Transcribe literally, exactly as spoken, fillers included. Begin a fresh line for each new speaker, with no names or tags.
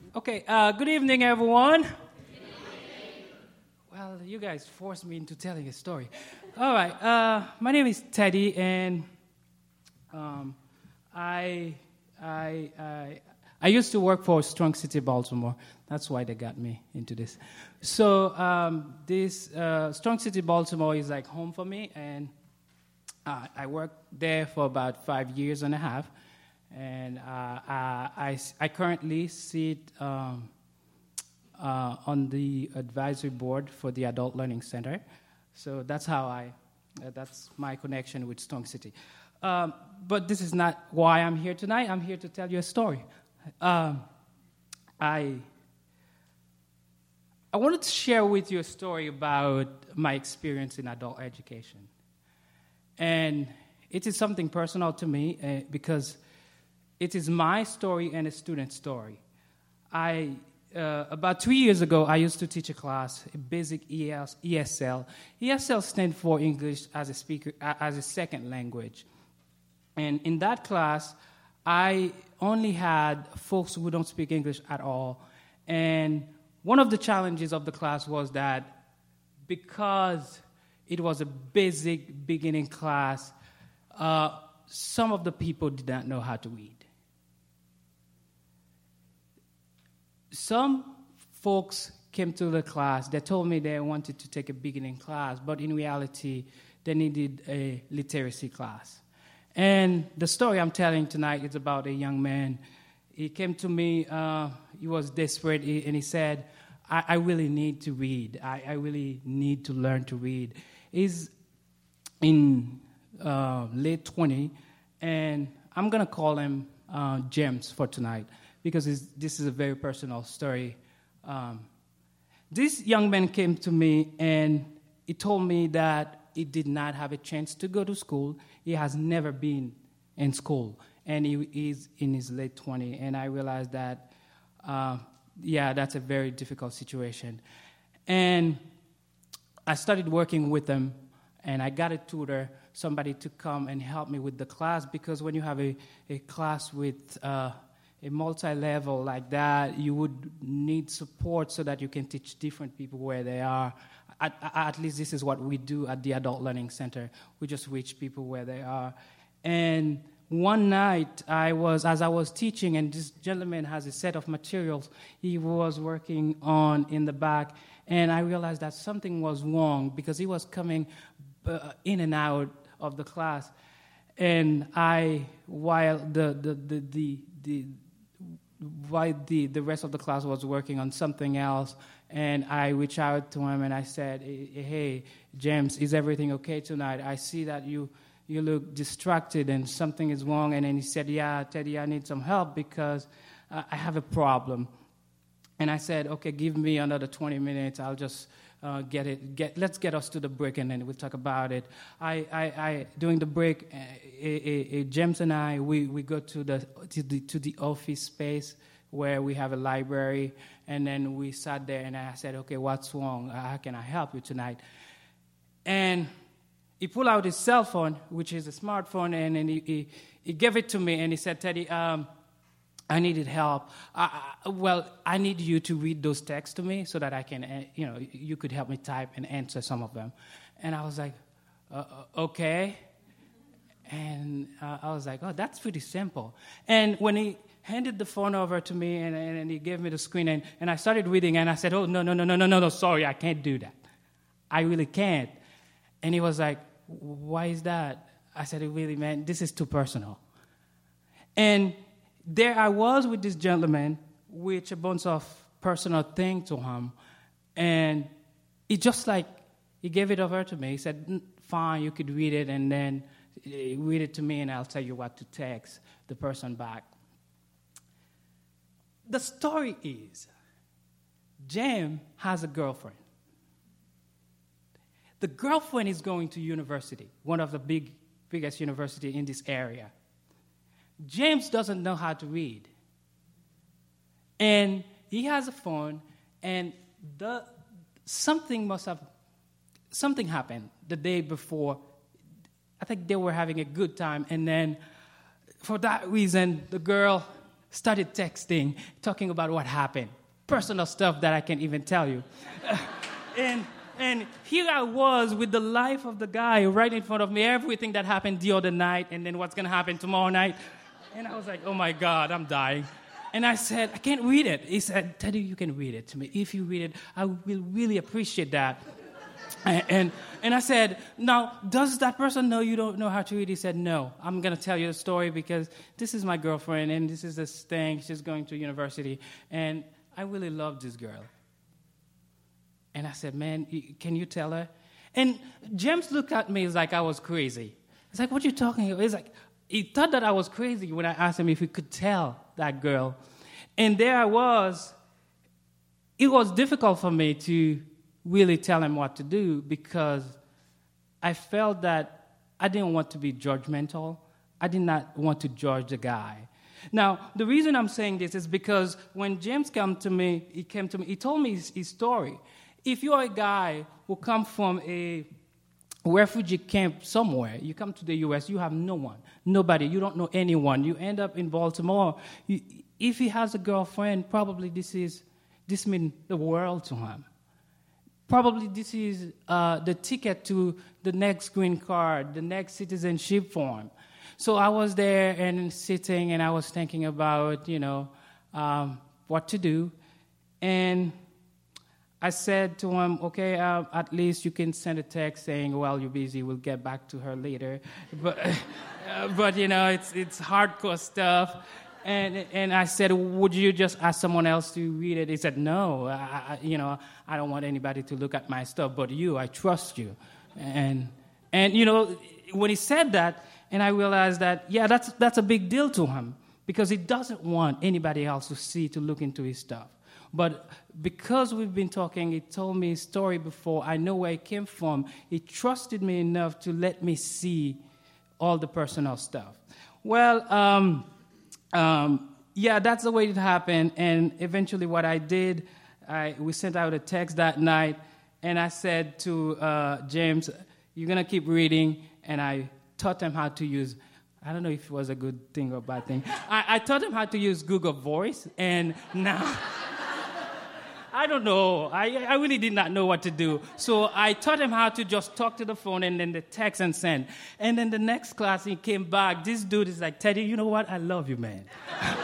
Okay, uh, good evening, everyone. Good evening. Well, you guys forced me into telling a story. All right, uh, my name is Teddy, and um, I, I, I, I used to work for Strong City, Baltimore. That's why they got me into this. So um, this uh, Strong City, Baltimore is like home for me, and uh, I worked there for about five years and a half. And uh, I, I, I currently sit um, uh, on the advisory board for the Adult Learning Center. So that's how I, uh, that's my connection with Strong City. Um, but this is not why I'm here tonight. I'm here to tell you a story. Um, I, I wanted to share with you a story about my experience in adult education. And it is something personal to me uh, because it is my story and a student's story. I, uh, about two years ago, I used to teach a class, a basic E S L. E S L stands for English as a speaker, as a second language. And in that class, I only had folks who don't speak English at all. And one of the challenges of the class was that because it was a basic beginning class, uh, some of the people did not know how to read. Some folks came to the class, they told me they wanted to take a beginning class, but in reality, they needed a literacy class. And the story I'm telling tonight is about a young man. He came to me, uh, he was desperate, and he said, I, I really need to read. I, I really need to learn to read. He's in uh, late twenties, and I'm going to call him uh, James for tonight, because this is a very personal story. Um, this young man came to me, and he told me that he did not have a chance to go to school. He has never been in school, and he is in his late twenties. And I realized that, uh, yeah, that's a very difficult situation. And I started working with him, and I got a tutor, somebody to come and help me with the class, because when you have a, a class with uh, a multi-level like that, you would need support so that you can teach different people where they are. At, at least this is what we do at the Adult Learning Center. We just reach people where they are. And one night, I was, as I was teaching, and this gentleman has a set of materials he was working on in the back, and I realized that something was wrong because he was coming uh, in and out of the class. And I, while the the the the, the while the, the rest of the class was working on something else, and I reached out to him and I said, hey, James, is everything okay tonight? I see that you you look distracted and something is wrong. And then he said, yeah, Teddy, I need some help because uh, I have a problem. And I said, okay, give me another twenty minutes. I'll just uh, get it. Get let's get us to the break, and then we'll talk about it. I, I, I during the break, uh, uh, uh, James and I, we, we go to the to the to the office space where we have a library, and then we sat there, and I said, okay, what's wrong? How can I help you tonight? And he pulled out his cell phone, which is a smartphone, and then he he, he gave it to me, and he said, Teddy, um. I needed help. I, I, well, I need you to read those texts to me so that I can, uh, you know, you could help me type and answer some of them. And I was like, uh, okay. And uh, I was like, oh, that's pretty simple. And when he handed the phone over to me and, and, and he gave me the screen, and, and I started reading, and I said, oh, no, no, no, no, no, no, no, sorry, I can't do that. I really can't. And he was like, why is that? I said, really, man, this is too personal. And there I was with this gentleman with a bunch of personal thing to him, and he just like, he gave it over to me. He said, fine, you could read it, and then read it to me, and I'll tell you what to text the person back. The story is, Jam has a girlfriend. The girlfriend is going to university, one of the big, biggest university in this area. James doesn't know how to read. And he has a phone, and the something must have, something happened the day before. I think they were having a good time, and then for that reason, the girl started texting, talking about what happened. Personal stuff that I can't even tell you. and and here I was with the life of the guy right in front of me, everything that happened the other night, and then what's going to happen tomorrow night. And I was like, oh, my God, I'm dying. And I said, I can't read it. He said, Teddy, you can read it to me. If you read it, I will really appreciate that. and, and and I said, now, does that person know you don't know how to read? He said, no. I'm going to tell you the story because this is my girlfriend, and this is this thing. She's going to university, and I really love this girl. And I said, man, can you tell her? And James looked at me like I was crazy. He's like, what are you talking about? He's like, he thought that I was crazy when I asked him if he could tell that girl. And there I was. It was difficult for me to really tell him what to do because I felt that I didn't want to be judgmental. I did not want to judge the guy. Now, the reason I'm saying this is because when James came to me, he came to me, he told me his, his story. If you're a guy who comes from a refugee camp somewhere, you come to the U S, you have no one, nobody, you don't know anyone. You end up in Baltimore. You, if he has a girlfriend, probably this is this means the world to him. Probably this is uh, the ticket to the next green card, the next citizenship form. So I was there and sitting, and I was thinking about, you know, um, what to do. And I said to him, okay, uh, at least you can send a text saying, well, you're busy, we'll get back to her later. But, uh, but you know, it's it's hardcore stuff. And and I said, would you just ask someone else to read it? He said, no, I, I, you know, I don't want anybody to look at my stuff, but you, I trust you. And, and you know, when he said that, and I realized that, yeah, that's that's a big deal to him because he doesn't want anybody else to see, to look into his stuff. But because we've been talking, he told me his story before. I know where he came from. He trusted me enough to let me see all the personal stuff. Well, um, um, yeah, that's the way it happened. And eventually what I did, I, we sent out a text that night, and I said to uh, James, you're going to keep reading, and I taught him how to use, I don't know if it was a good thing or a bad thing. I, I taught him how to use Google Voice, and now... I don't know. I, I really did not know what to do. So I taught him how to just talk to the phone and then the text and send. And then the next class, he came back. This dude is like, Teddy, you know what? I love you, man.